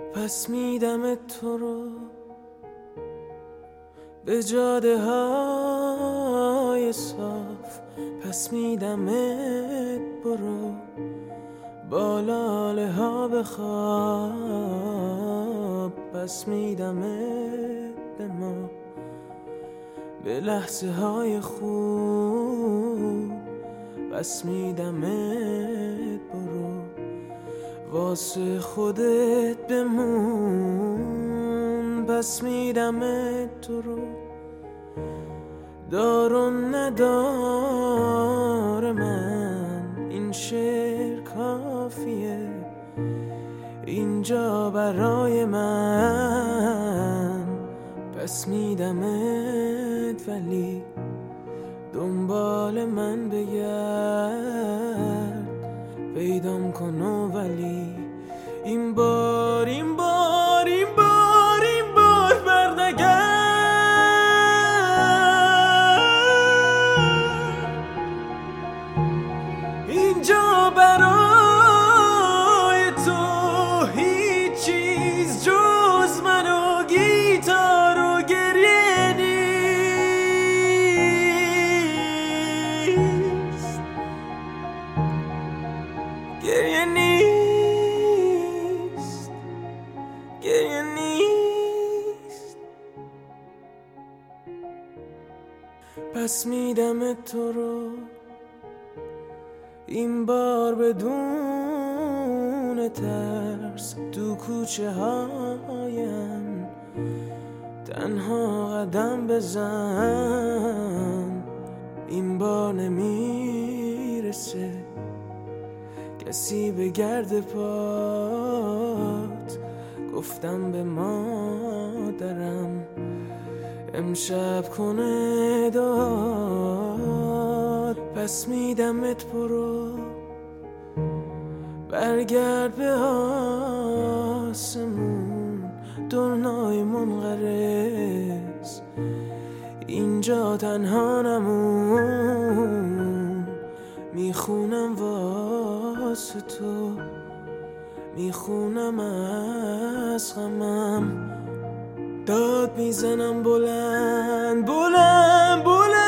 پس میدم تو رو به جاده های صاف، پس میدمت برو با لاله ها بخواب، پس میدمت به ما به لحظه های خوب، پس میدمت برو واسه خودت بمون، پس میدمت تو رو دارون نداره من این شعر کافیه اینجا برای من، پس میدمت ولی دنبال من بگرد پیدام کن و ولی این بار بردگرد. اینجا برای تو هیچ چیز جز من و گیتار و گریه نیست، گریه نیست، گریه نیست. پس میدم تو رو این بار بدون ترس تو کوچه هایم تنها قدم بزن، این بار نمیرسه کسی به گرد پات، گفتم به مادرم امشب کنه داد، پس میدمت برو برگرد به آسمون دنیای منقرض، اینجا تنها نمون، میخونم واسه تو، میخونم از غمم، داد میزنم بلند بلند بلند.